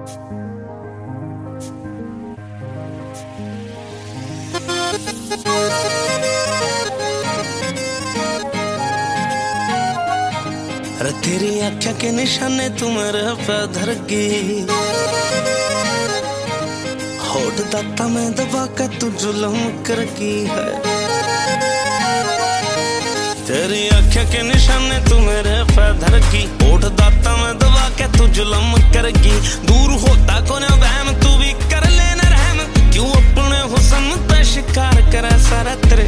अरे तेरी आँखों के निशाने तू मेरे पे धर गई, होठ दाता में दबा के तू जुल्म कर गई है। तेरी आँखों के निशाने तू मेरे पे धर गई, होठ दाता में दबा के तू जुल्म कर गई। दूर होता कोने वहम तू भी कर लेना रहम, क्यों अपने हुस्न पे शिकार करे सारा तेरे।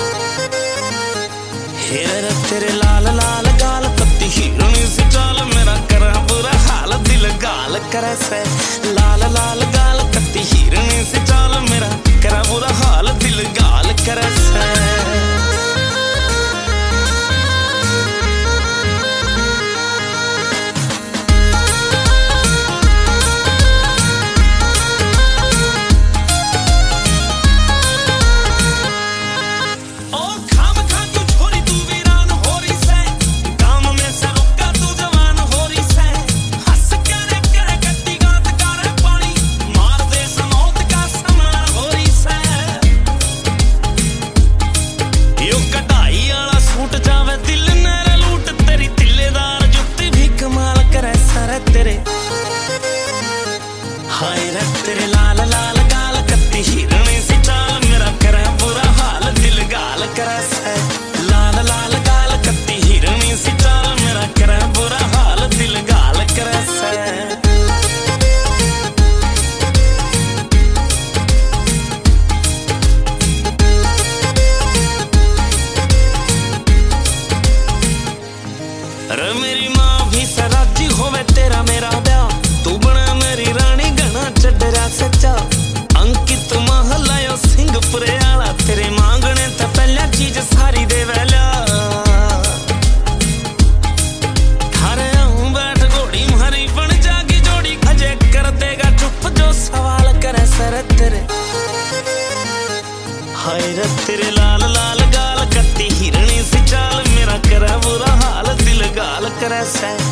हेरे तेरे लाल लाल गाल कत्ती हिरनी सी चाल, मेरा करा बुरा हाल दिल गाल करे से। लाल लाल गाल कत्ती हिरनी सी चाल, मेरा करा बुरा हाल दिल गाल करे से। हाय रे तेरे लाल लाल गाल कत्ती हिरनी सी चाल, मेरा करे बुरा हाल दिल गाल करे से। लाल लाल गाल कत्ती हिरनी सी चाल, मेरा करे बुरा हाल दिल गाल करे से। अरे मेरी माँ भी सराजी होवे तेरा मेरा ब्याह, तू बना मेरी रानी गणा चढ़रा सच्चा। अंकित महलायो सिंहपुरे आला, तेरे मांगने तो पहला चीज सारी दे वेला। थारे आऊं बैठ घोड़ी मारी बन जागी जोड़ी, अजय कर देगा चुप जो सवाल करे सर तेरे। हाय रे तेरे लाल लाल गाल कत्ती हिरनी सी चाल, मेरा करा बुरा हाल दिल गाल करे से।